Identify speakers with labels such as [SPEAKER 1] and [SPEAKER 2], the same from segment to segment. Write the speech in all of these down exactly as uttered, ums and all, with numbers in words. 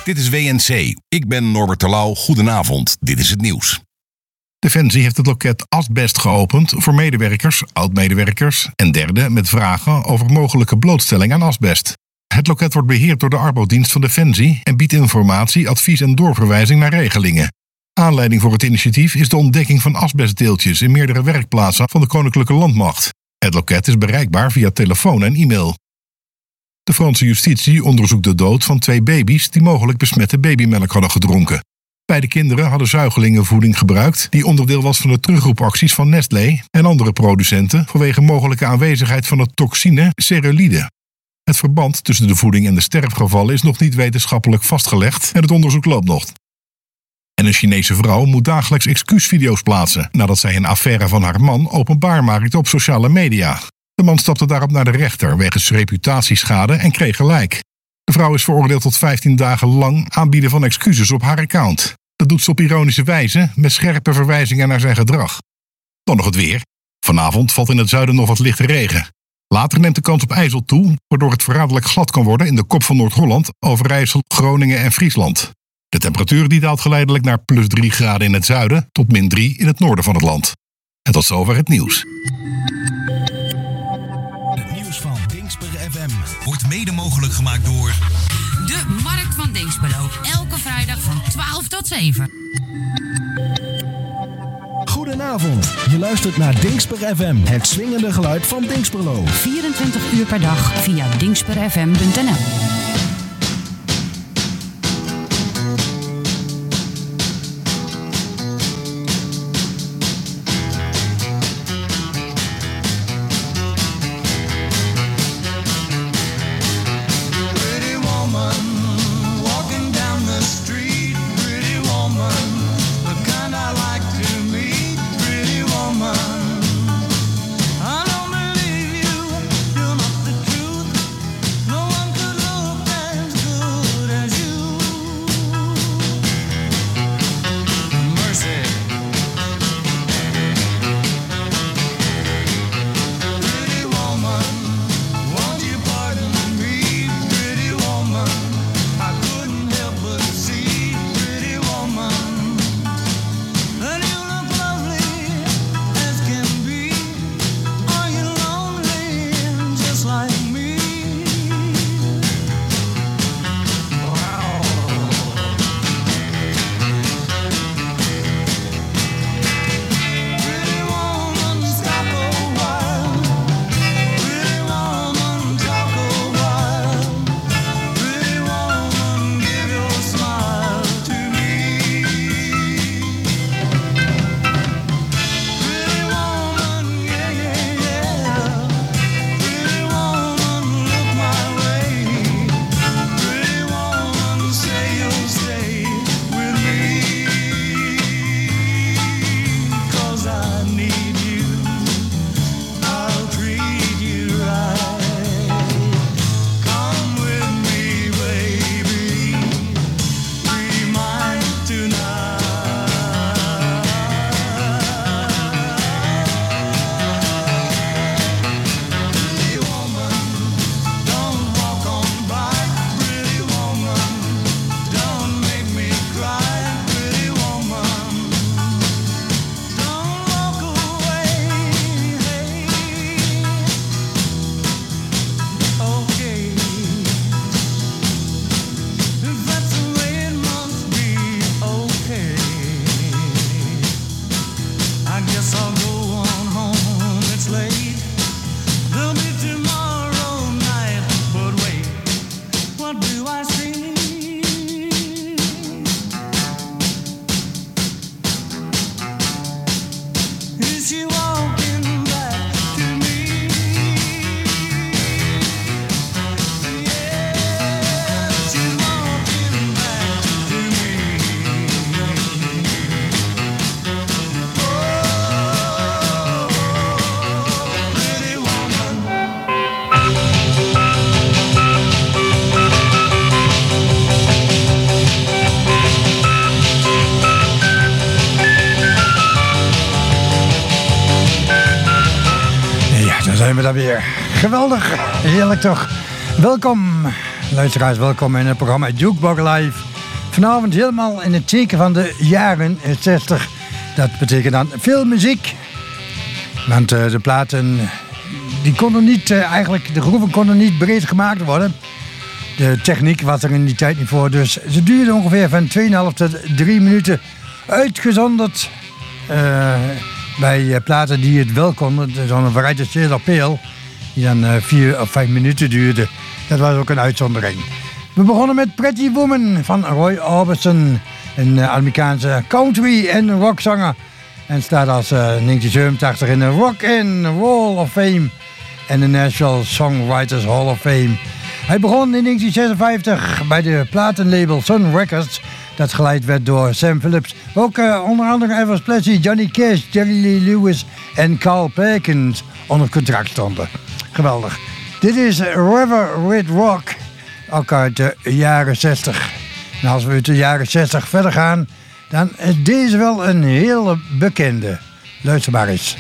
[SPEAKER 1] Dit is W N C. Ik ben Norbert Terlouw. Goedenavond. Dit is het nieuws.
[SPEAKER 2] Defensie heeft het loket Asbest geopend voor medewerkers, oud-medewerkers en derden met vragen over mogelijke blootstelling aan asbest. Het loket wordt beheerd door de Arbodienst van Defensie en biedt informatie, advies en doorverwijzing naar regelingen. Aanleiding voor het initiatief is de ontdekking van asbestdeeltjes in meerdere werkplaatsen van de Koninklijke Landmacht. Het loket is bereikbaar via telefoon en e-mail. De Franse justitie onderzoekt de dood van twee baby's die mogelijk besmette babymelk hadden gedronken. Beide kinderen hadden zuigelingenvoeding gebruikt die onderdeel was van de terugroepacties van Nestlé en andere producenten vanwege mogelijke aanwezigheid van het toxine cerulide. Het verband tussen de voeding en de sterfgevallen is nog niet wetenschappelijk vastgelegd en het onderzoek loopt nog. En een Chinese vrouw moet dagelijks excuusvideo's plaatsen nadat zij een affaire van haar man openbaar maakte op sociale media. De man stapte daarop naar de rechter wegens reputatieschade en kreeg gelijk. De vrouw is veroordeeld tot vijftien dagen lang aanbieden van excuses op haar account. Dat doet ze op ironische wijze met scherpe verwijzingen naar zijn gedrag. Dan nog het weer. Vanavond valt in het zuiden nog wat lichte regen. Later neemt de kans op ijzel toe, waardoor het verraderlijk glad kan worden in de kop van Noord-Holland, Overijssel, Groningen en Friesland. De temperatuur die daalt geleidelijk naar plus drie graden in het zuiden tot min drie in het noorden van het land. En tot zover het nieuws.
[SPEAKER 1] Het nieuws van Dingsper F M wordt mede mogelijk gemaakt door
[SPEAKER 3] de Markt van Dingsperlo. Elke vrijdag van twaalf tot zeven.
[SPEAKER 4] Goedenavond, je luistert naar Dingsper F M, het swingende geluid van Dingsperlo.
[SPEAKER 3] vierentwintig uur per dag via dingsper f m punt n l.
[SPEAKER 5] Zijn we daar weer. Geweldig. Heerlijk toch. Welkom, luisteraars. Welkom in het programma Jukebox Live. Vanavond helemaal in het teken van de jaren zestig. Dat betekent dan veel muziek. Want uh, de platen, die konden niet, uh, eigenlijk, de groeven konden niet breed gemaakt worden. De techniek was er in die tijd niet voor. Dus ze duurden ongeveer van twee komma vijf tot drie minuten. Uitgezonderd uh, bij uh, platen die het wel konden. Zo'n Variety Shades of Pale. Die dan uh, vier of vijf minuten duurde. Dat was ook een uitzondering. We begonnen met Pretty Woman van Roy Orbison. Een uh, Amerikaanse country- en rockzanger. En staat als uh, negentien zevenentachtig in de Rock and Roll of Fame. En de National Songwriters Hall of Fame. Hij begon in negentien zesenvijftig bij de platenlabel Sun Records. Dat geleid werd door Sam Phillips. Ook uh, onder andere Elvis Presley, Johnny Cash, Jerry Lee Lewis en Carl Perkins onder contract stonden. Geweldig. Dit is River Red Rock, ook uit de jaren zestig. En als we uit de jaren zestig verder gaan, dan is deze wel een hele bekende. Luister maar eens.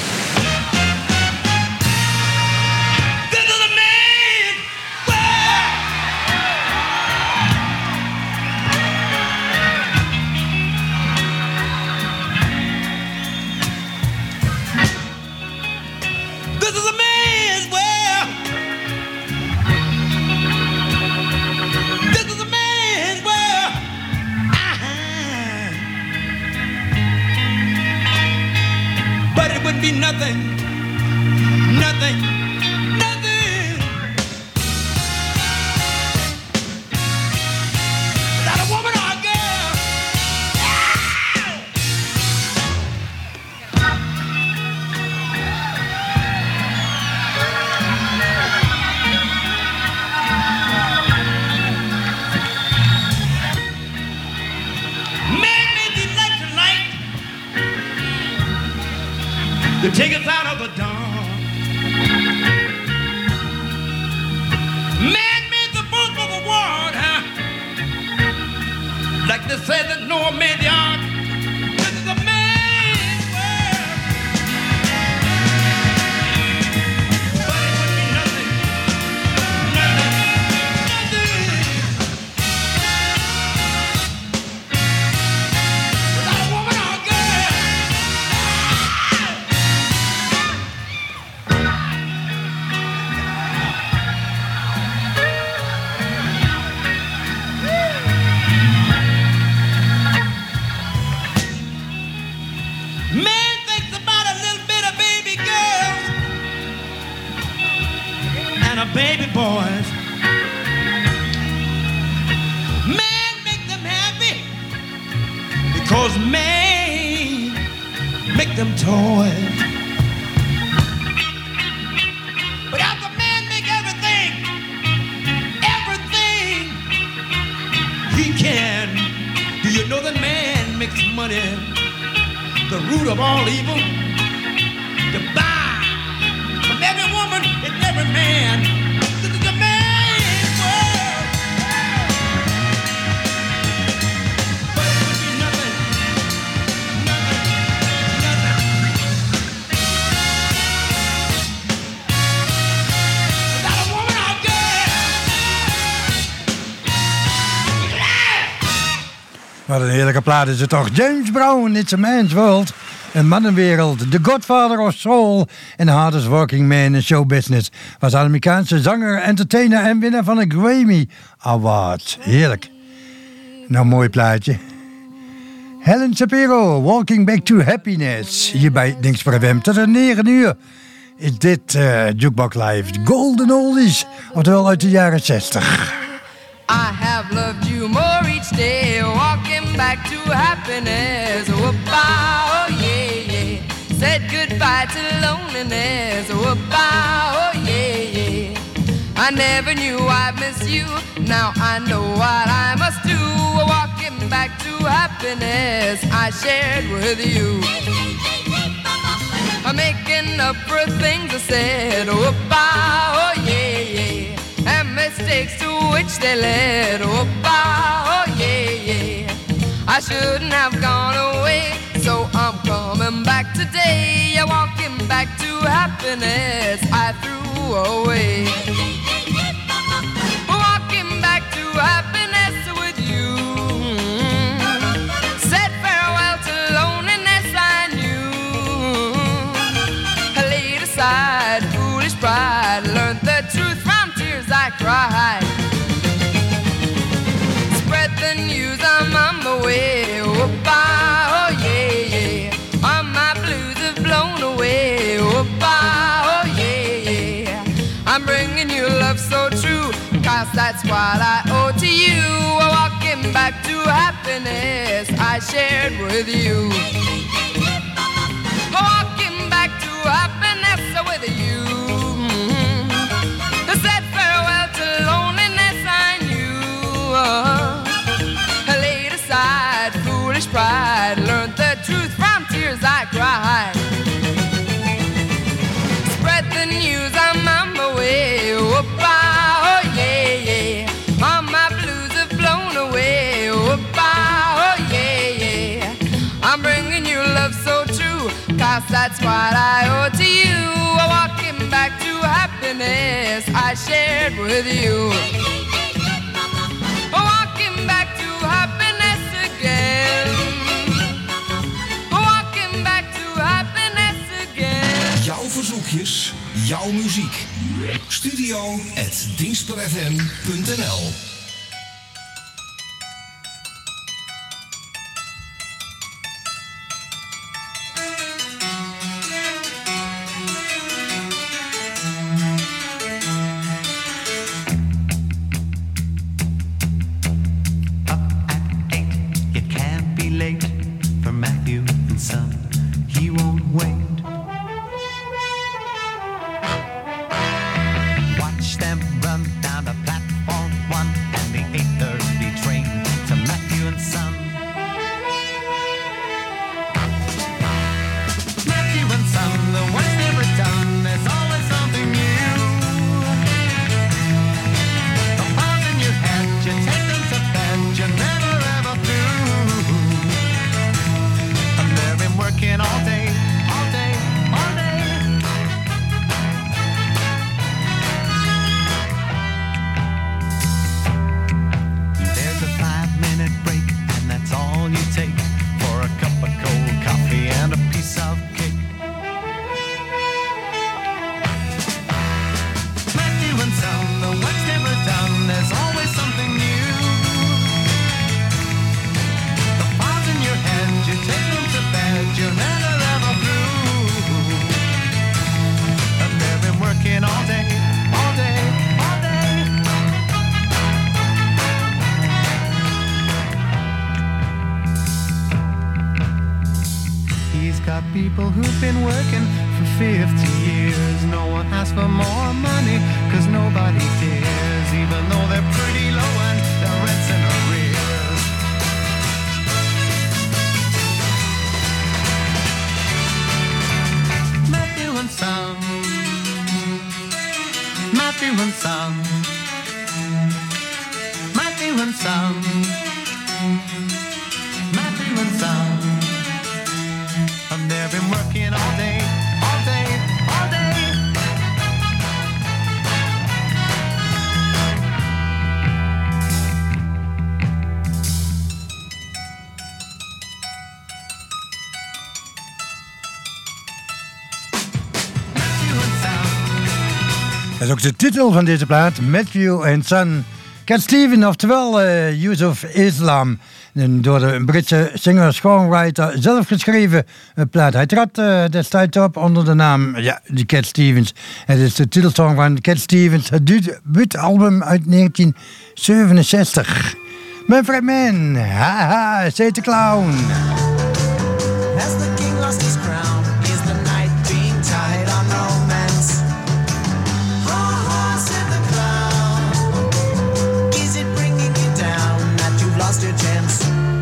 [SPEAKER 6] Be nothing, nothing, nothing without a woman or a girl. Yeah! Man made the electric light to take us out of the dawn. Man made the bulk of the world, huh? Like they said that Noah made the ark. This is a man's world. But it would be nothing, nothing, nothing without a woman or a girl. Baby boys, man make them happy because man make them toys. But after man make everything, everything he can, do you know that man makes money, the root of all evil, to buy from every woman and every man.
[SPEAKER 5] Wat een heerlijke plaat is het toch. James Brown, It's a Man's World. Een mannenwereld. The Godfather of Soul en the hardest working man in showbusiness. Was Amerikaanse zanger, entertainer en winnaar van een Grammy Award. Heerlijk. Nou, mooi plaatje. Helen Shapiro, Walking Back to Happiness. Hier bij Dingsper F M. Tot een negen uur is dit uh, Jukebox Live. Golden Oldies. Oftewel uit de jaren zestig.
[SPEAKER 7] I have loved you more each day, walking back to happiness. Whoop-ah, oh yeah, yeah. Said goodbye to loneliness. Whoop-ah, oh yeah, yeah. I never knew I'd miss you. Now I know what I must do. Walking back to happiness I shared with you. I'm making up for things I said. Whoop-ah, oh yeah, yeah. And mistakes to which they led. Oh, oh yeah, yeah. I shouldn't have gone away, so I'm coming back today. Yeah, walking back to happiness I threw away. Walking back to happiness with you. that's what I owe to you. Walking back to happiness I shared with you. Walking back to happiness with you. Mm-hmm. Said farewell to loneliness I knew. Uh, laid aside foolish pride. Learned the truth from tears I cried. Spread the news, I'm on my way. Whoop-ah, oh yeah, yeah. All my blues have blown away. Whoop-ah, oh yeah, yeah. I'm bringing you love so true, cause that's what I owe to you. Walking back to happiness I shared with you. Walking back to happiness again. Walking back to happiness again.
[SPEAKER 1] Jouw verzoekjes, jouw muziek. Studio at dienstperfm punt n l.
[SPEAKER 8] People who've been working for fifty years. No one asks for more money, cause nobody cares, even though they're pretty low and their rent's in arrears. Matthew and Son, Matthew and Son, Matthew and Son, Matthew and Son. And they've been working all day, all day, all day.
[SPEAKER 5] Dat is ook de titel van deze plaat, Matthew and Son. Cat Stevens, oftewel uh, Yusuf Islam. Een door de Britse singer-songwriter zelf geschreven uh, plaat. Hij trad uh, destijds op onder de naam ja, de Cat Stevens. Het is de titelsong van Cat Stevens, het debuutalbum uit negentien zevenenzestig. Manfred Mann, haha, say the clown.
[SPEAKER 9] As the king lost his crown, is the night being tied on romance? Ha ha, said the clown. Is it bringing you down that you've lost your chance?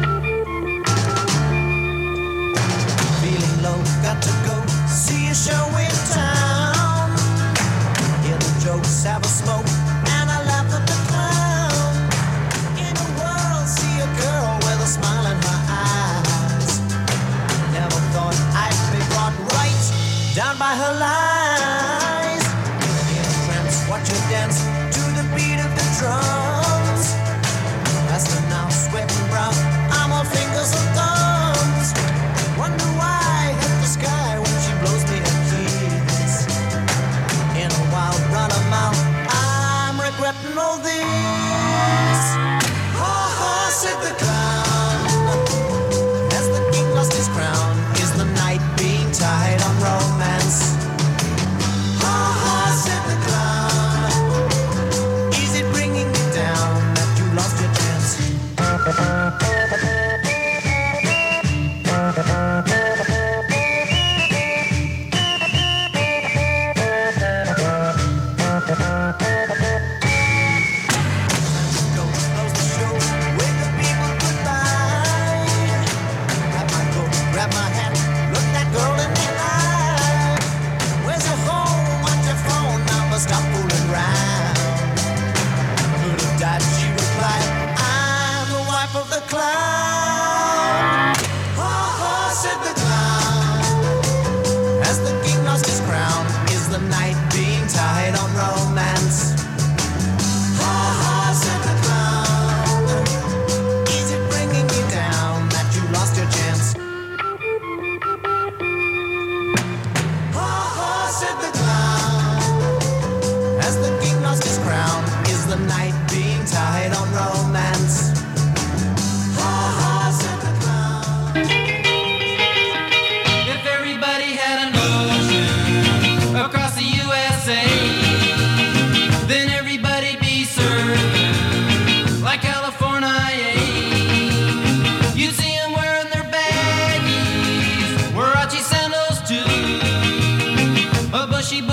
[SPEAKER 9] Feeling low, got to go see a show in town. Hear the jokes, have a smoke, and I laugh at the clown. In a world, see a girl with a smile in her eyes. Never thought I'd be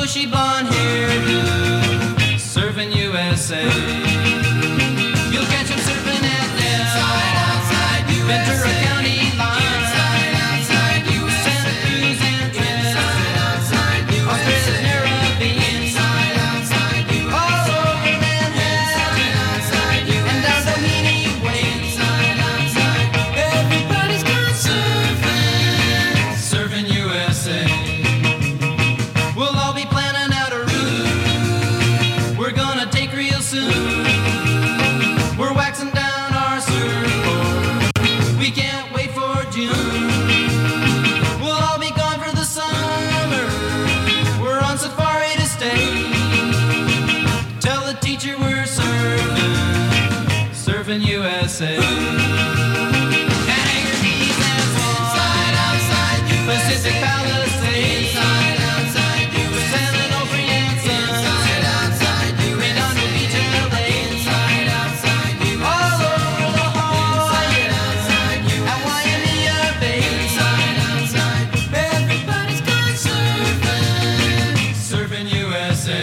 [SPEAKER 10] bushy blonde hairdo, surfing U S A. You'll catch him surfing at inside, outside U S A. Ventura County line, inside, outside U S A. Santa Cruz and Trent, inside, outside U S A. Australia's Caribbean, inside, outside U S A. All over Manhattan, inside, outside U S A. And down Doheny Way, inside, outside. Everybody's gone surfing, surfing U S A. We'll all be planning out a route we're gonna take real soon. We're waxing down our surfboard, we can't wait for June. We'll all be gone for the summer, we're on safari to stay. Tell the teacher we're surfing, surfing U S A. And Anchor Keys and Swan, inside, outside U S A. Pacific Palisades, inside, outside U S A. San Onofre and Sons, inside, outside U S A. Redondo Beach, L A, inside, outside U S A. All over La Jolla, inside, outside U S A. At Waimea Bay, inside, outside. Everybody's gone surfing, surfing U S A.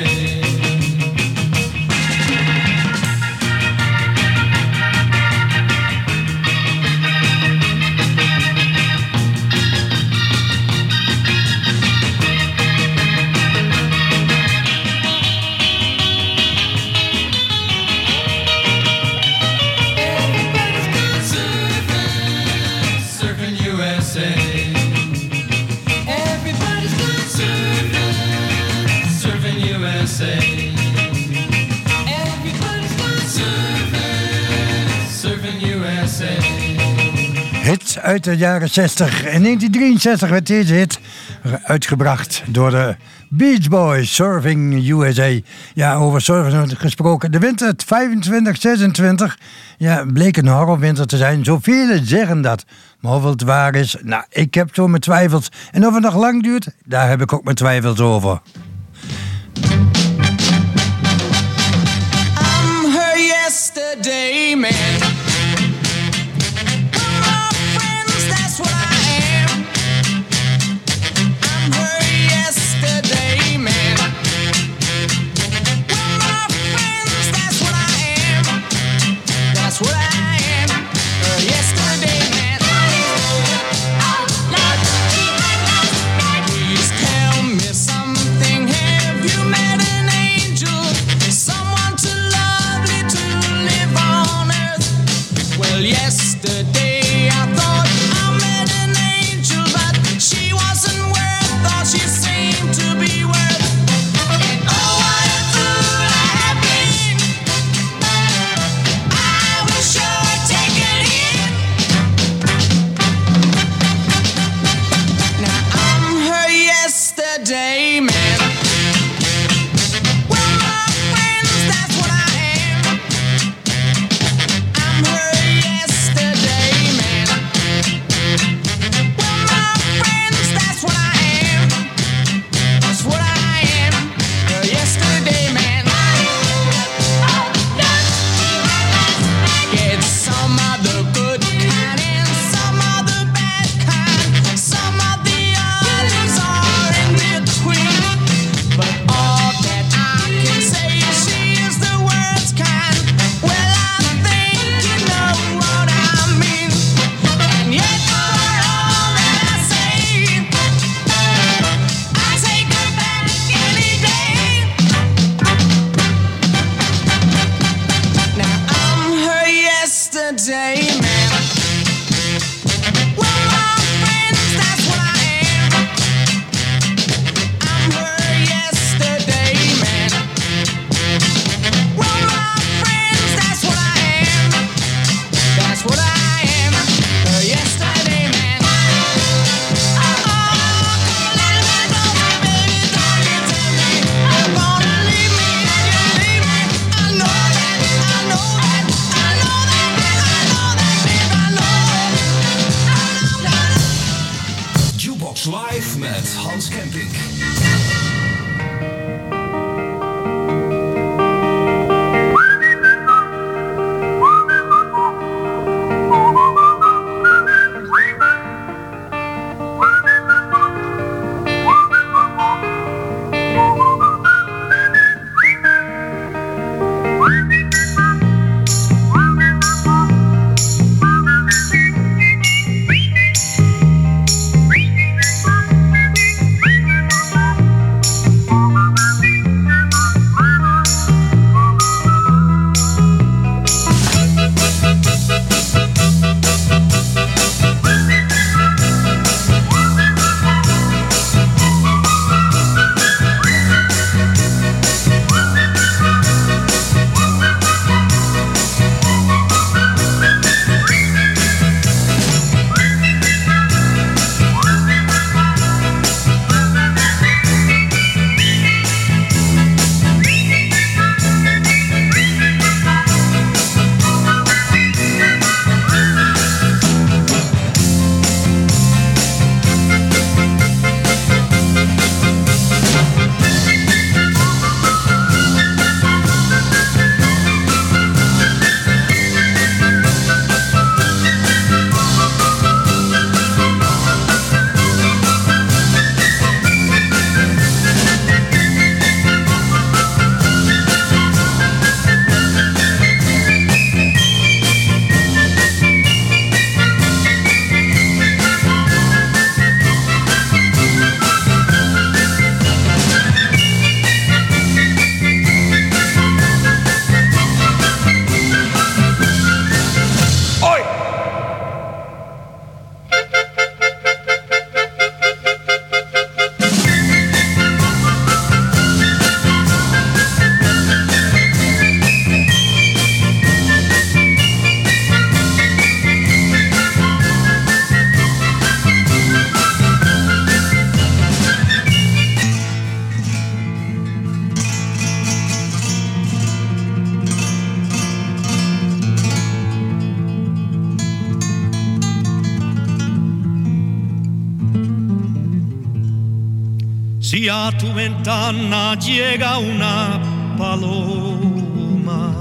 [SPEAKER 10] Everybody's gone surfing, surfing U S A. Everybody's gone surfing, surfing U S A. Everybody's gone surfing, surfing U S A.
[SPEAKER 5] Hits uit de jaren zestig. In negentien drieënzestig werd deze hit uitgebracht door de Beach Boys, Surfing U S A. Ja, over surfen gesproken. De winter vijfentwintig zesentwintig ja, bleek een horrorwinter te zijn. Zoveel zeggen dat. Maar of het waar is, nou, ik heb zo mijn twijfels. En of het nog lang duurt, daar heb ik ook mijn twijfels over.
[SPEAKER 9] I'm her yesterday man. We're my friends, that's what I am. I'm her yesterday man. We're my friends, that's what I am. That's what I am. Her yesterday man. Please tell me something. Have you met an angel? Someone too lovely to live on earth? Well, yesterday I thought I met an angel, but she wasn't worth all she seemed to be worth. And oh, what a fool I have been. I was sure taken in. Now I'm her yesterday man. We're my friends, that's what I am. I'm her yesterday man. We're my friends, that's what I am. That's what I am. Her yesterday man. Get some of the good kind and some of the bad kind. Some of the others are in between. But all that I can say is she is the worst kind. Well, I think you know what I mean. And yet for all that I say, I take her back any day. Now I'm her yesterday man. We're my friends, that's what I am. I'm her yesterday man. We're my friends, that's what I am. That's what I am. Her yesterday man. Oh, come a little bit closer, baby, don't you tell me you're gonna leave me and you leave me. I know that, I know that, I know that, I know that, babe, I know. I know.
[SPEAKER 1] Jukebox Live met Hans Kempink.
[SPEAKER 9] Thank you.
[SPEAKER 6] si a tu ventana llega una paloma,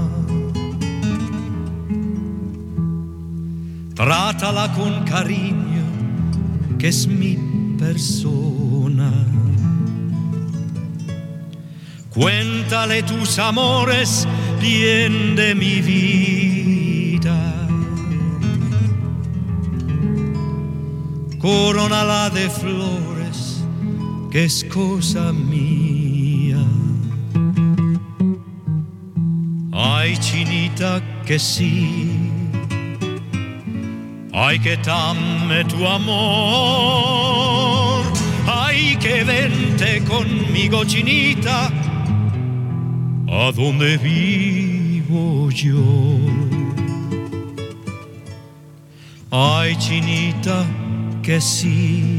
[SPEAKER 6] trátala con cariño, que es mi persona. Cuéntale tus amores, bien de mi vida. Corónala de flores, que es cosa mía. Ay, chinita, que sí. Ay, que dame tu amor. Ay, que vente conmigo, chinita, a donde vivo yo. Ay, chinita, que sí.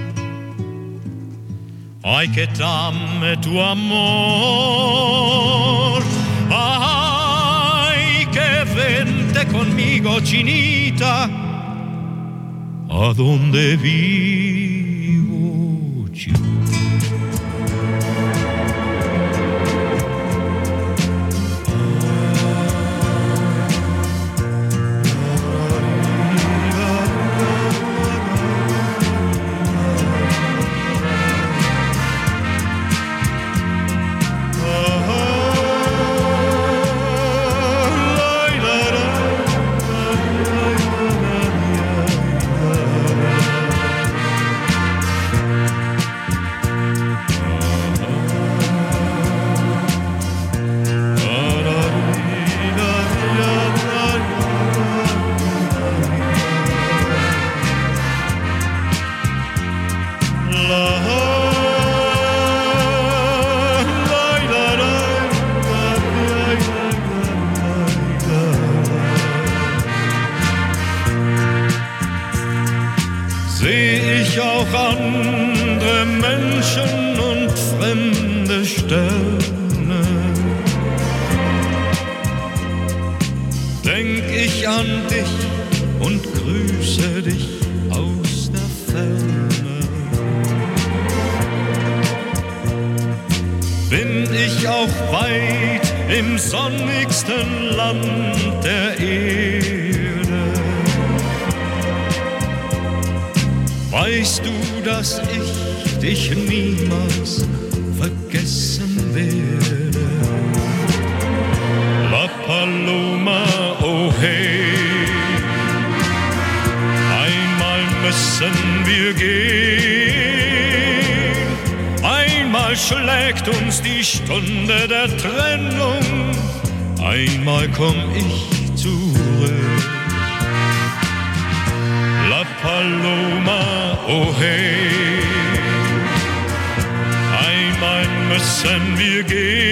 [SPEAKER 6] Ay, que dame tu amor. Ay, que vente conmigo, chinita, a donde vivo yo. Seh ich auch andere Menschen und fremde Sterne, denk ich an dich und grüße dich aus der Ferne. Bin ich auch weit im sonnigsten Land der Erde, weißt du, dass ich dich niemals vergessen werde. La Paloma, oh hey, einmal müssen wir gehen, einmal schlägt uns die Stunde der Trennung, einmal komm ich zurück. La Paloma, oh hey, einmal müssen wir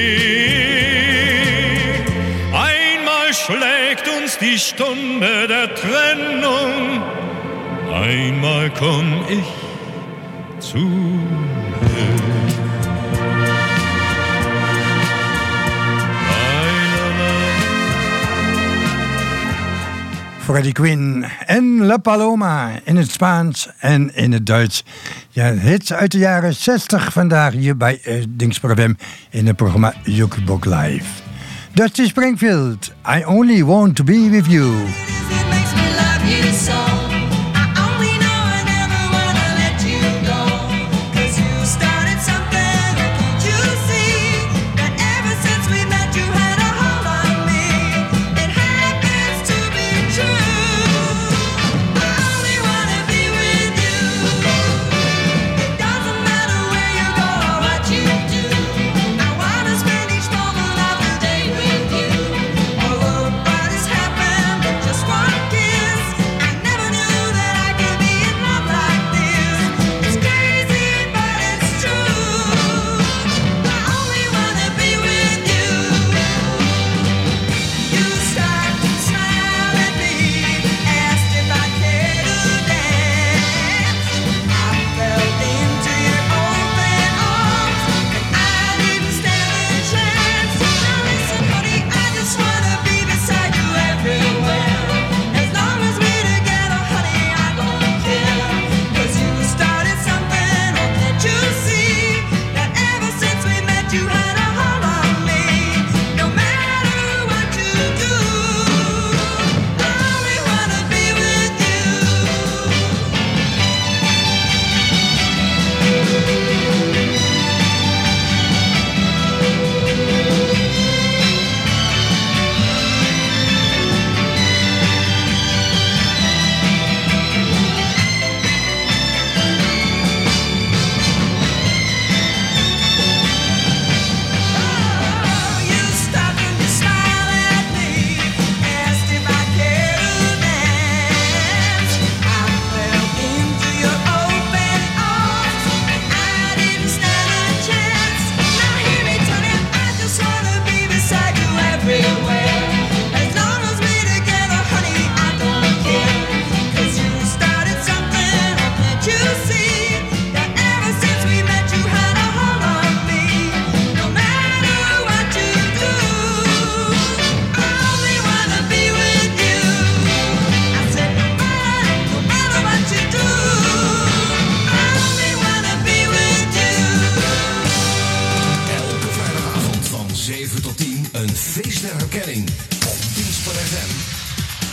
[SPEAKER 6] gehen, einmal schlägt uns die Stunde der Trennung, einmal komm ich zurück.
[SPEAKER 5] Freddie Quinn en La Paloma in het Spaans en in het Duits. Ja, hits uit de jaren zestig vandaag hier bij uh, Dingsper F M in het programma Jukebox Live. Dusty Springfield, I Only Want To Be With You.
[SPEAKER 11] Just one kiss, I never knew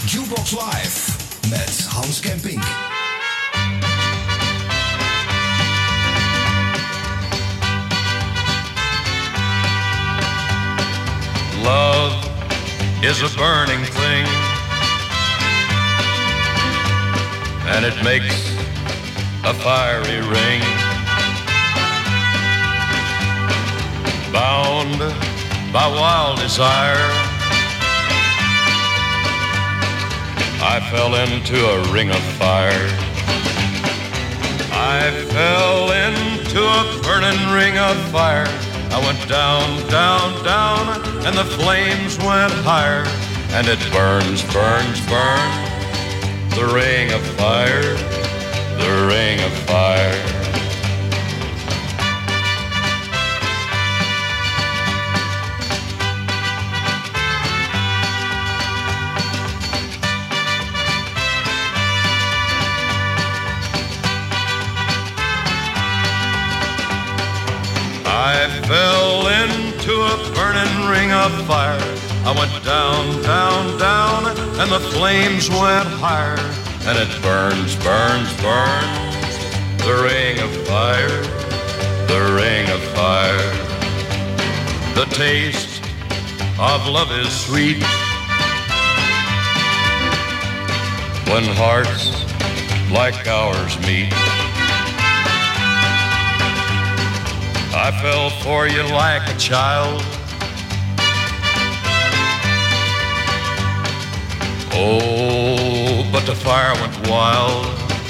[SPEAKER 1] Jukebox Live met Hans Kempink.
[SPEAKER 11] Love is a burning thing, and it makes a fiery ring. Bound by wild desire, I fell into a ring of fire. I fell into a burning ring of fire. I went down, down, down, and the flames went higher. And it burns, burns, burns, the ring of fire, the ring of fire. I fell into a burning ring of fire. I went down, down, down, and the flames went higher. And it burns, burns, burns, the ring of fire, the ring of fire. The taste of love is sweet when hearts like ours meet. I fell for you like a child. Oh, but the fire went wild.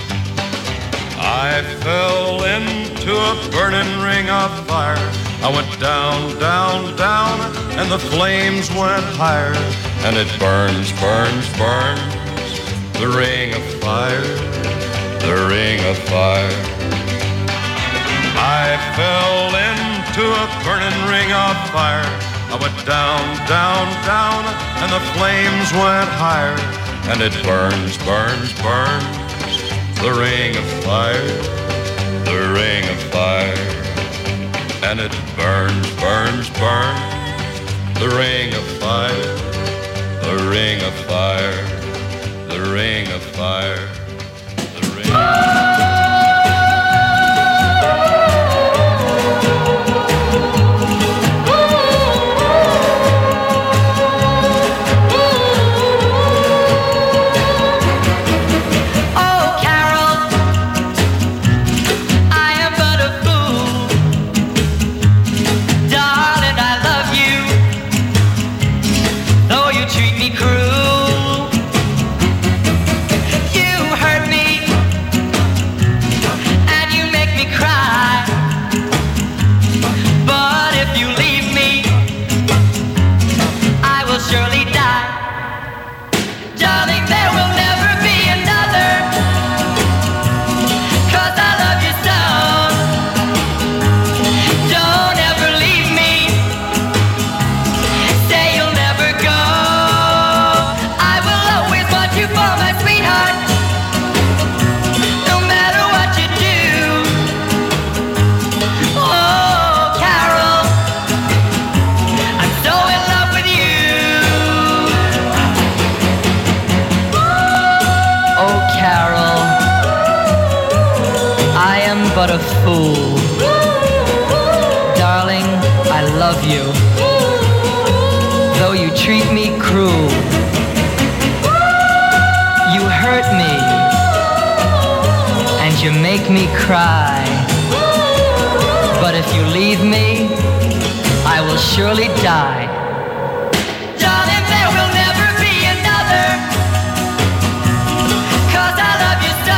[SPEAKER 11] I fell into a burning ring of fire. I went down, down, down, and the flames went higher. And it burns, burns, burns, the ring of fire, the ring of fire. I fell into a burning ring of fire. I went down, down, down, and the flames went higher. And it burns, burns, burns, the ring of fire, the ring of fire. And it burns, burns, burns, the ring of fire, the ring of fire, the ring of fire, the ring of fire.
[SPEAKER 12] But a fool. Darling, I love you, though you treat me cruel. You hurt me, and you make me cry. But if you leave me, I will surely die. Darling, there will never be another, 'cause I love you so.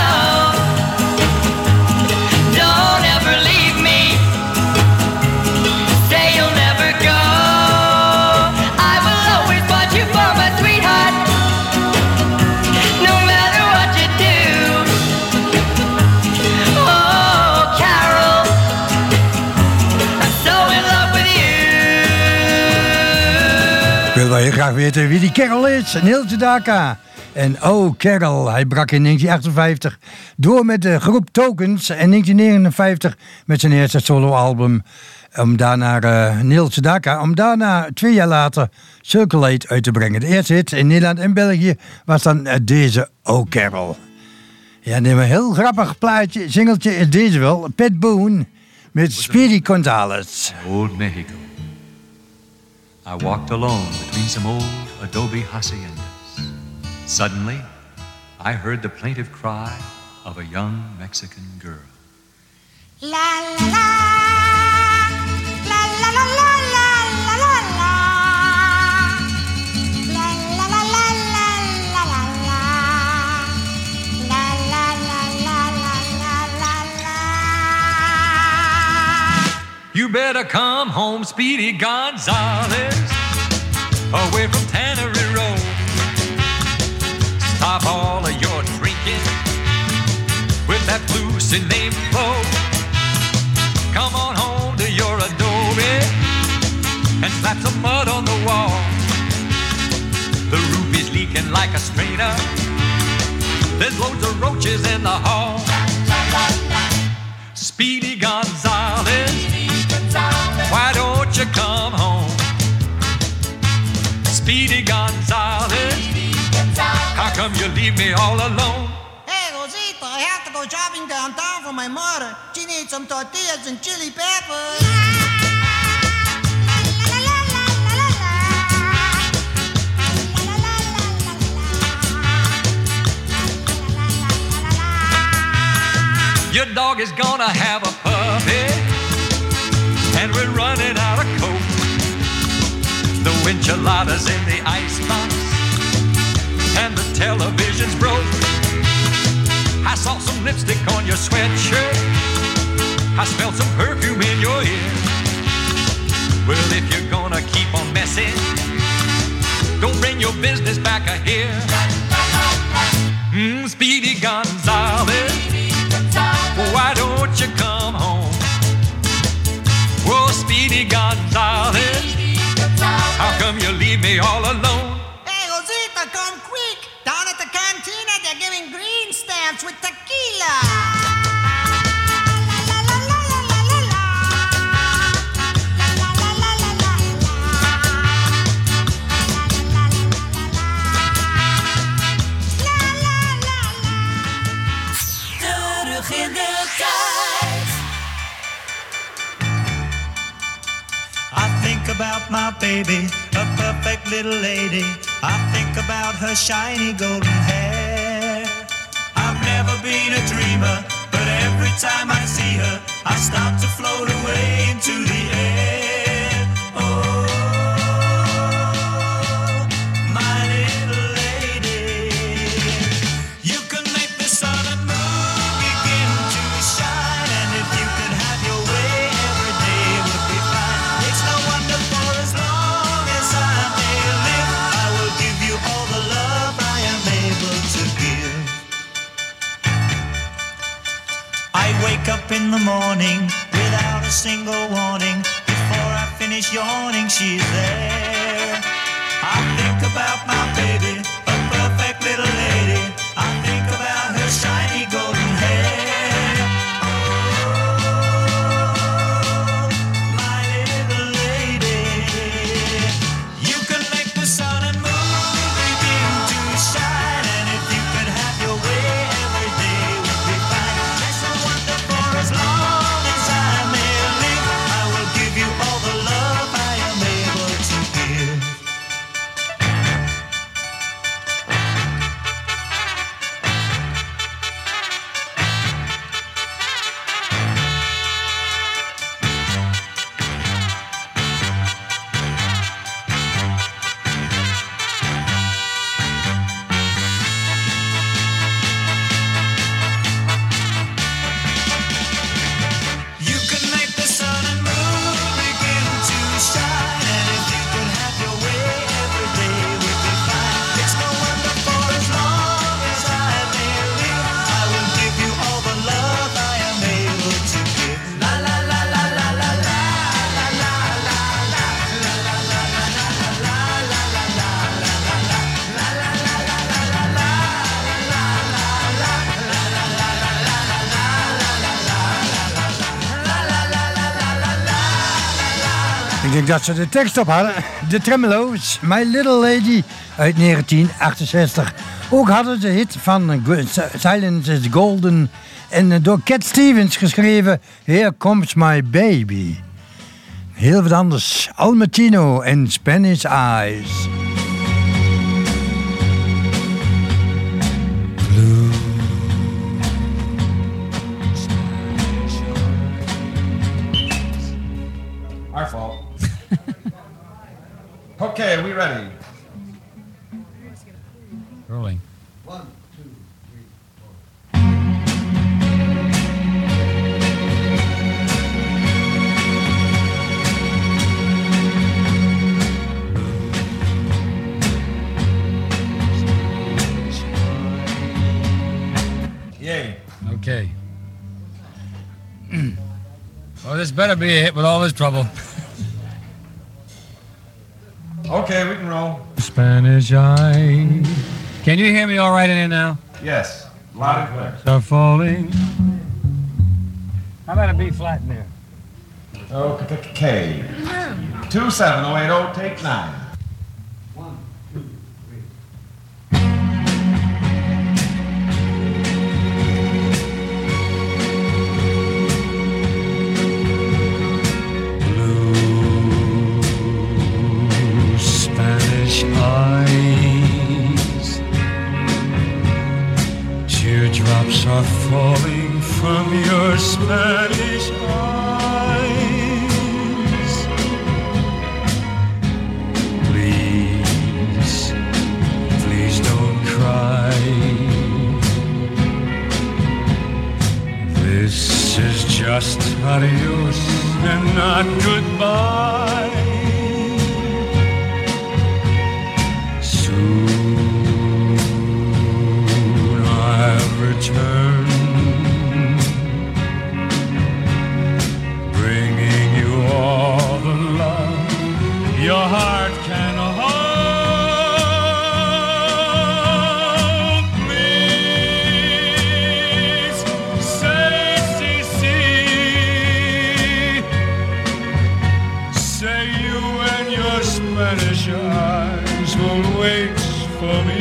[SPEAKER 5] Ik wil wel heel graag weten wie die Carol is. Neil Sedaka. En oh, Carol, hij brak in negentien achtenvijftig door met de groep Tokens. En negentien negenenvijftig met zijn eerste soloalbum Om daarna uh, Neil Sedaka, om daarna twee jaar later Circulate uit te brengen. De eerste hit in Nederland en België was dan uh, deze Oh Carol. Ja, neem een heel grappig plaatje, singeltje is deze wel. Pat Boone met Speedy Gonzales.
[SPEAKER 13] Old Mexico. I walked alone between some old adobe haciendas. Suddenly, I heard the plaintive cry of a young Mexican girl.
[SPEAKER 14] La la la, la la la la la la la la, la la la la la la la la, la la la la la la la.
[SPEAKER 13] You better come home, Speedy Gonzales, away from Tannery Road. Stop all of your drinking with that Lucy name flow. Come on home to your adobe and slap some mud on the wall. The roof is leaking like a strainer. There's loads of roaches in the hall. Speedy Gonzales, why don't you come home? Speedy Gonzales, how come you leave me all alone?
[SPEAKER 15] Hey, Rosita, I have to go shopping downtown for my mother. She needs some tortillas and chili peppers.
[SPEAKER 13] Your dog is gonna have a puppy, and we're running out of coke. The enchiladas in the icebox, and the television's broke. I saw some lipstick on your sweatshirt. I smelled some perfume in your ear. Well, if you're gonna keep on messing, don't bring your business back here. Mm, Speedy Gonzales, why don't you come home? Whoa, Speedy Gonzales, how come you leave me all alone?
[SPEAKER 15] Hey, Rosita, come quick. Down at the cantina, they're giving green stamps with tequila.
[SPEAKER 14] Terug in de tijd.
[SPEAKER 16] I think about my baby, a perfect little lady. I think about her shiny golden hair. I've never been a dreamer, but every time I see her, I start to float away into the air. Oh, my little lady. You can make the sun and moon begin to shine, and if you could have your way, every day would be fine. It's no wonder for as long as I may live, I will give you all the love I am able to give. I wake up in the morning without a single warning. Before I finish yawning, she's there. I think about my baby, a perfect little lady. I think about her shiny golden hair. Oh, my little lady. You can make the sun and moon begin to shine, and if you could have your way, every day would be fine. That's no wonder for as long as I may live, I will give you all the love I am able to give.
[SPEAKER 5] denk dat ze de tekst op hadden. De Tremolo's, My Little Lady uit negentien achtenzestig. Ook hadden ze hit van Silence is Golden en door Cat Stevens geschreven Here Comes My Baby. Heel wat anders. Al Martino en Spanish Eyes.
[SPEAKER 17] Our fault. Okay, are we ready?
[SPEAKER 18] Rolling.
[SPEAKER 17] One, two, three. Yay.
[SPEAKER 18] Okay. Well, this better be a hit with all this trouble.
[SPEAKER 17] Okay, we can roll.
[SPEAKER 18] Spanish Eye. Can you hear me all right in here now?
[SPEAKER 17] Yes, loud and clear.
[SPEAKER 18] Start falling. How about a B flat in there?
[SPEAKER 17] Okay. Two seven oh eight oh, take nine.
[SPEAKER 18] Eyes, teardrops are falling from your Spanish eyes. Please, please don't cry. This is just adios and not goodbye. Return, bringing you all the love your heart can hold. Please say, see, see, say you and your Spanish eyes will wait for me.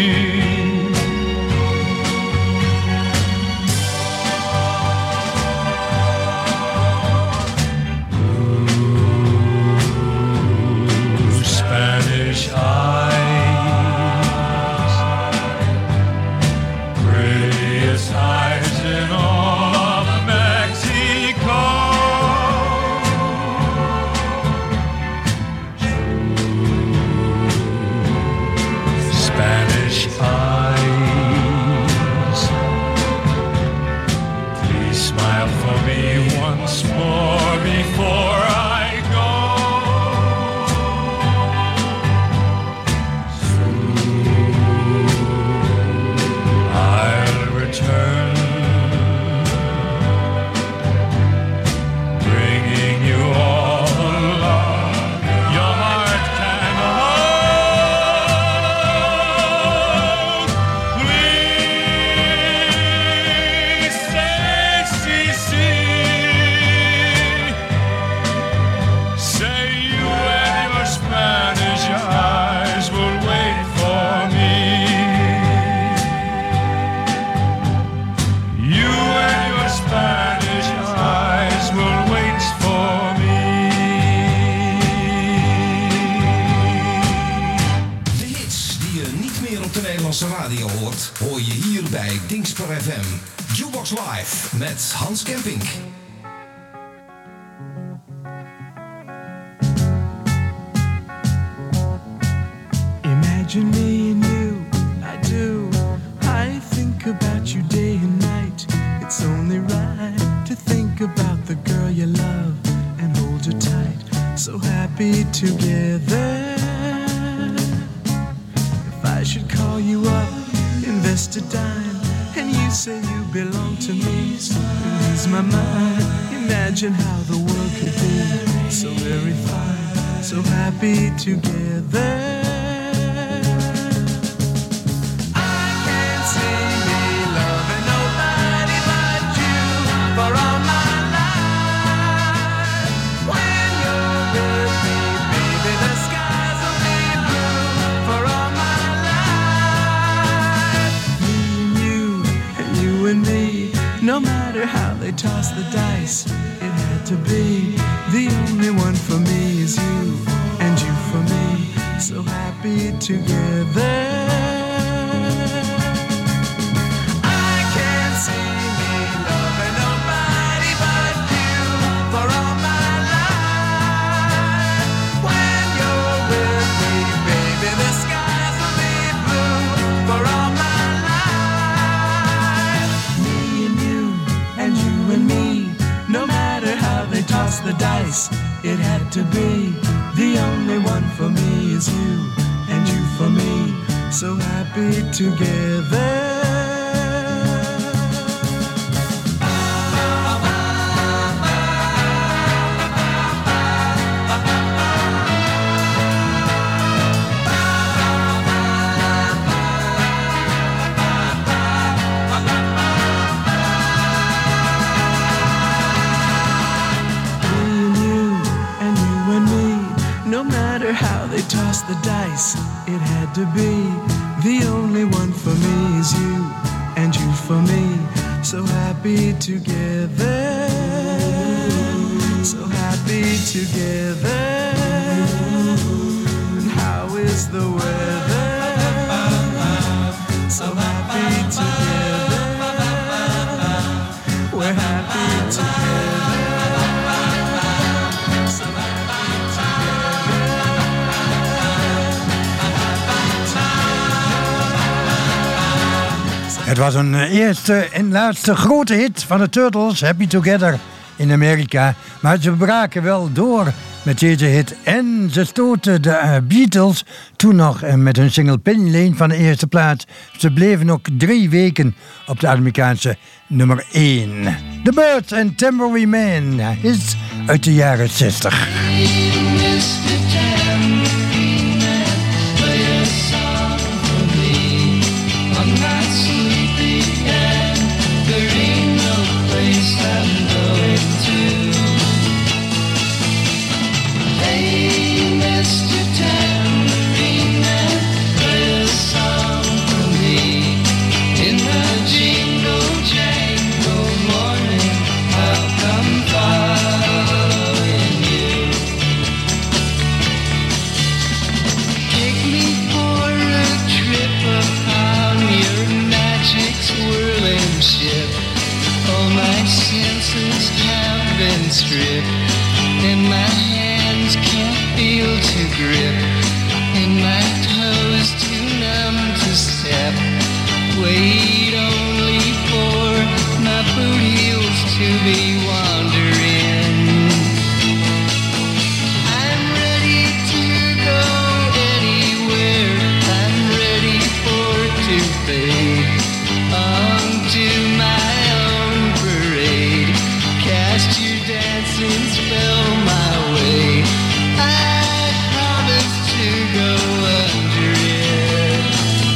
[SPEAKER 1] Radio hoort, hoor je hier bij Dingsper F M. Jukebox Live met Hans Kempink.
[SPEAKER 19] Imagine me and you, I do. I think about you day and night. It's only right to think about the girl you love and hold her tight. So happy together. I should call you up, invest a dime, and you say you belong to me, so ease my mind. Imagine how the world could be so very fine, so happy together. I can't see me loving nobody but you for all my life. When you're with me, they toss the dice. It had to be. The only one for me is you, and you for me. So happy together. I can't see me loving nobody but you for all my life. When you're with me, baby, the skies will be blue for all my life. Me and you, and you and me, no matter how they toss the dice, it had to be. The only one for me is you, and you for me, so happy together. How they toss the dice, it had to be. The only one for me is you, and you for me, so happy together. So happy together. And how is the weather? So happy together. We're happy together.
[SPEAKER 5] Het was een eerste en laatste grote hit van de Turtles, Happy Together, in Amerika. Maar ze braken wel door met deze hit. En ze stoten de uh, Beatles toen nog uh, met hun single Penny Lane van de eerste plaats. Ze bleven ook drie weken op de Amerikaanse nummer één. The Birds and Tambourine Man is uit de jaren zestig.
[SPEAKER 20] Strip, and my hands can't feel to grip, and my toes too numb to step. Wait only for my boot heels to be wandering. I'm ready to go anywhere. I'm ready for to fade onto my own parade. Cast your dancing spell my way. I promise to go under it.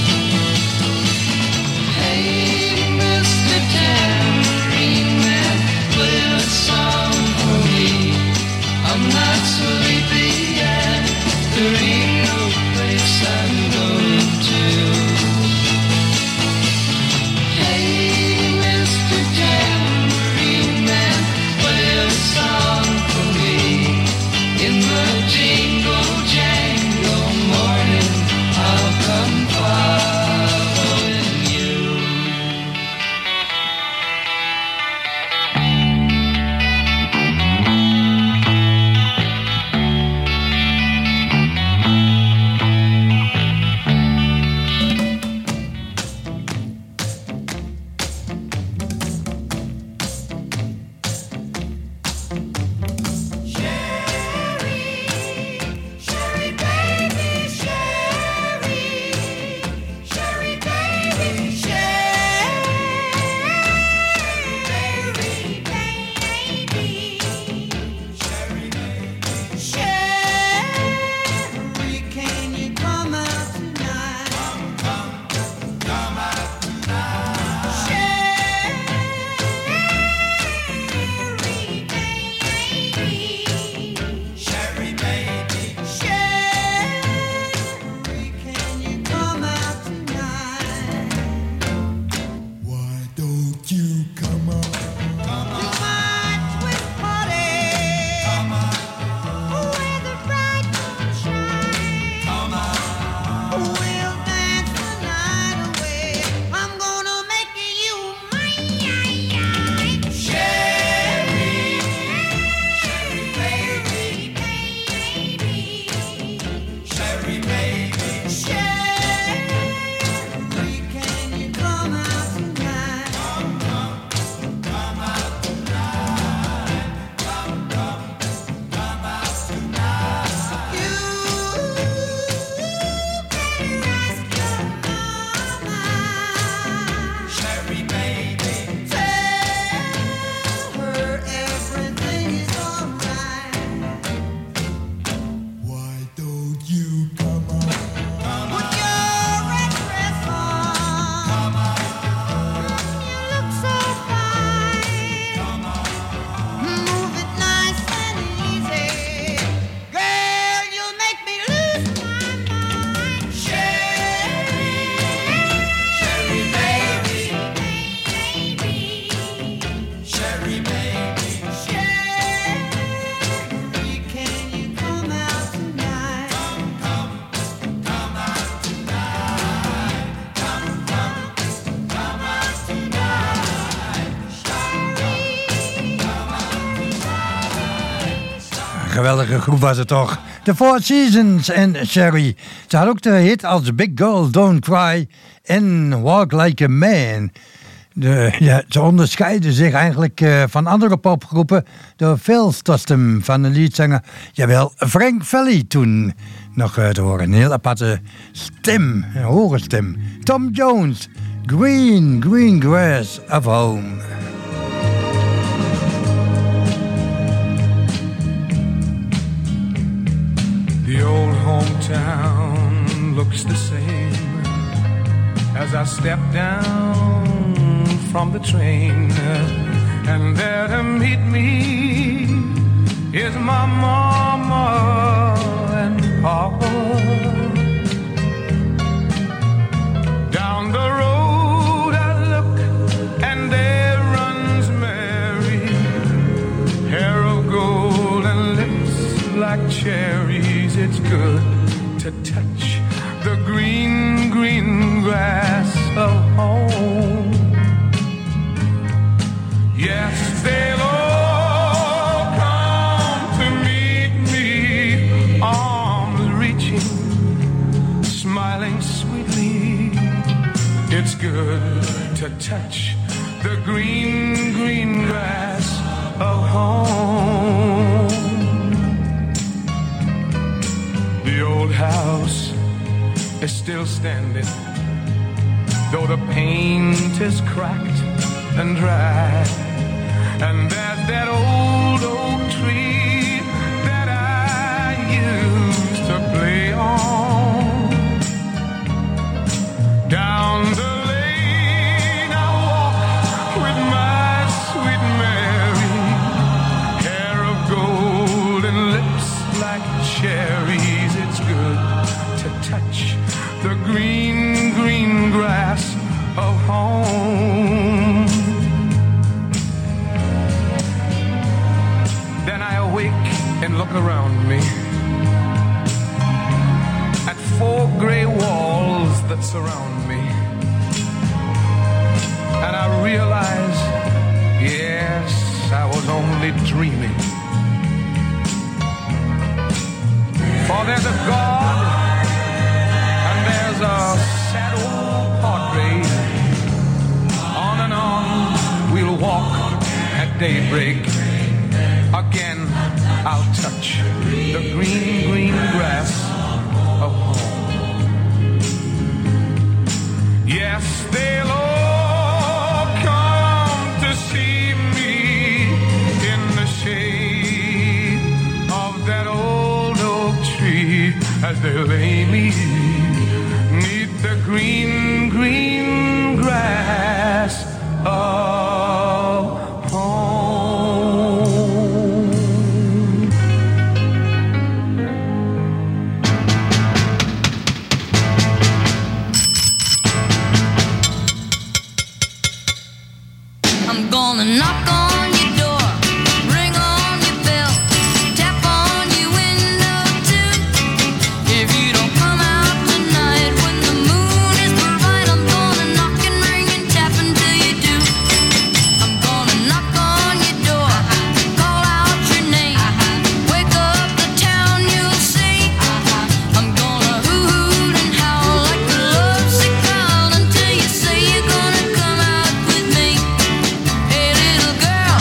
[SPEAKER 20] Hey, Mister Tambourine Man, play a song for me. I'm not sleepy yet. There ain't no place I'm going to. Hey, Mister Tambourine Man, play a song for me.
[SPEAKER 5] geweldige groep was het toch. The Four Seasons en Sherry. Ze had ook de hit als Big Girl Don't Cry en Walk Like a Man. De, ja, ze onderscheiden zich eigenlijk uh, van andere popgroepen door veel stem van de leadzanger. Jawel, Frank Valli toen nog uh, te horen. Een heel aparte stem, een hoge stem. Tom Jones, Green, Green Grass of Home.
[SPEAKER 18] The old hometown looks the same as I step down from the train, and there to meet me is my mama and papa. Down the road I look, and there runs Mary, hair of gold and lips like cherries. It's good to touch the green, green grass of home. Yes, they'll all come to meet me, arms reaching, smiling sweetly. It's good to touch the green, green grass of home. The old house is still standing, though the paint is cracked and dry. And there's that old oak tree that I used to play on. Down the lane I walk with my sweet Mary, hair of gold and lips like cherries. It's good to touch the green, green grass of home. Then I awake and look around me at four gray walls that surround me, and I realize, yes, I was only dreaming. For there's a God and there's a sad old portrait. On and on we'll walk at daybreak. Again I'll touch the green, green grass of home. Yes, they'll all come to see me in the shade of that old oak tree as they lay me neath the green, green grass of home.
[SPEAKER 20] I'm gonna knock on your door, ring on your bell, tap on your window too. If you don't come out tonight when the moon is bright, I'm gonna knock and ring and tap until you do. I'm gonna knock on your door, call out your name, wake up the town, you'll see. I'm gonna hoot and howl like a lovesick child until you say you're gonna come out with me. Hey little girl,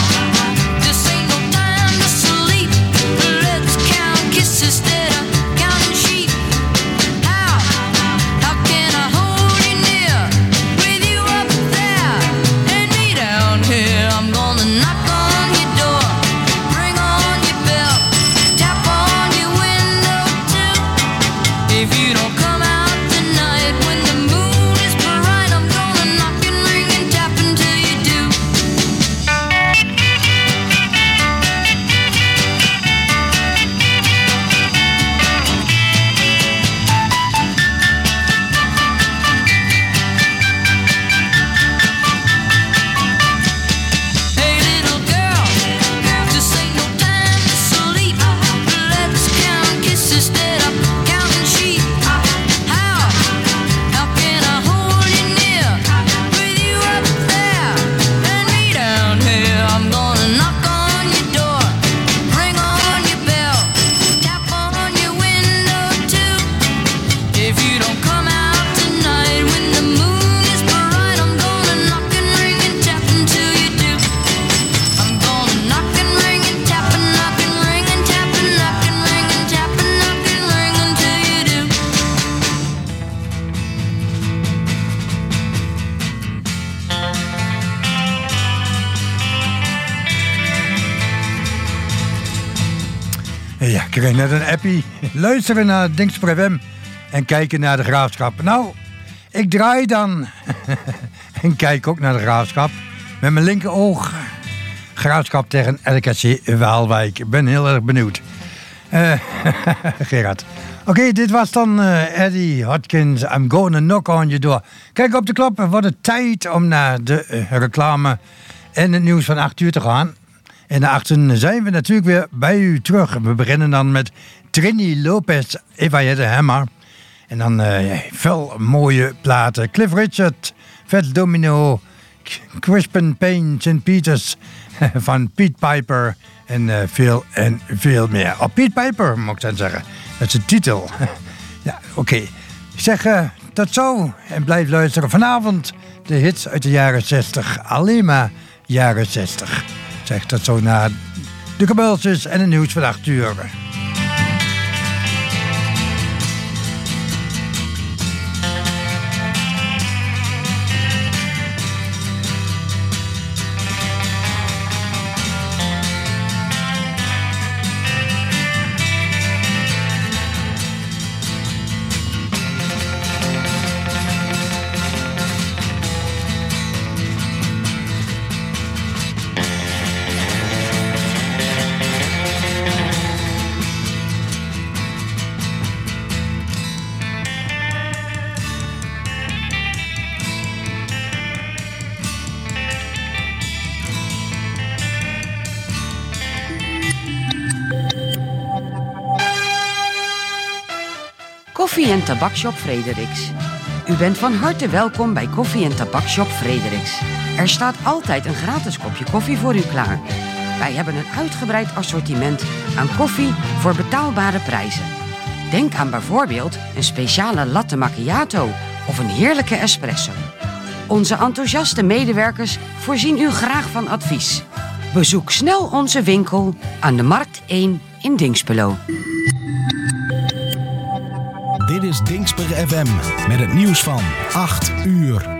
[SPEAKER 5] kreeg net een appie. Luisteren naar Dingsper F M en kijken naar de Graafschap. Nou, ik draai dan en kijk ook naar de Graafschap. Met mijn linker oog. Graafschap tegen L K C Waalwijk. Ik ben heel erg benieuwd. Uh, Gerard. Oké, okay, dit was dan uh, Eddie Hopkins. I'm gonna knock on your door. Kijk op de klok, het wordt het tijd om naar de uh, reclame en het nieuws van acht uur te gaan. En na achten zijn we natuurlijk weer bij u terug. We beginnen dan met Trini Lopez, If I Had a Hammer. En dan uh, veel mooie platen. Cliff Richard, Fats Domino, Crispin Payne, Saint Peters van Pete Piper en uh, veel en veel meer. Oh, Pete Piper, moet ik dan zeggen. Dat is de titel. Ja, oké. Okay. Ik zeg uh, tot zo en blijf luisteren. Vanavond de hits uit de jaren zestig. Alleen maar jaren zestig. Zeg tot zo na de kabeltjes en het nieuws van acht uur.
[SPEAKER 3] Koffie- en Tabakshop Frederiks. U bent van harte welkom bij Koffie- en Tabakshop Frederiks. Er staat altijd een gratis kopje koffie voor u klaar. Wij hebben een uitgebreid assortiment aan koffie voor betaalbare prijzen. Denk aan bijvoorbeeld een speciale latte macchiato of een heerlijke espresso. Onze enthousiaste medewerkers voorzien u graag van advies. Bezoek snel onze winkel aan de Markt één in Dinxperlo.
[SPEAKER 4] Dit is Dingsper F M met het nieuws van acht uur.